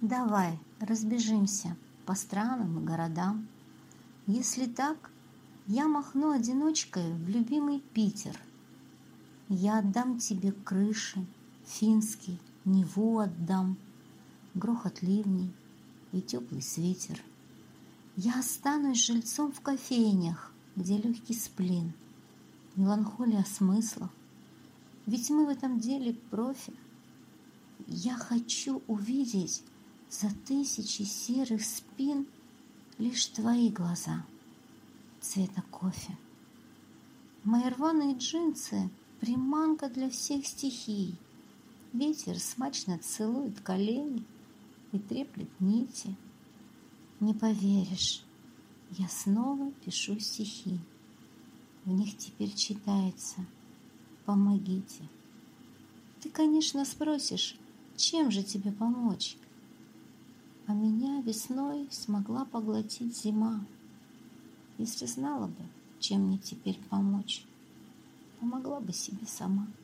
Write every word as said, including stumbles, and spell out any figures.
Давай разбежимся по странам и городам. Если так, я махну одиночкой в любимый Питер. Я отдам тебе крыши, финский, Неву отдам, грохот ливней и теплый свитер. Я останусь жильцом в кофейнях, где легкий сплин, меланхолия смыслов, ведь мы в этом деле профи. Я хочу увидеть за тысячи серых спин лишь твои глаза цвета кофе. Мои рваные джинсы — приманка для всех стихий. Ветер смачно целует колени и треплет нити. Не поверишь, я снова пишу стихи. В них теперь читается: помогите. Ты, конечно, спросишь, чем же тебе помочь? А меня весной смогла поглотить зима. Если знала бы, чем мне теперь помочь, помогла бы себе сама.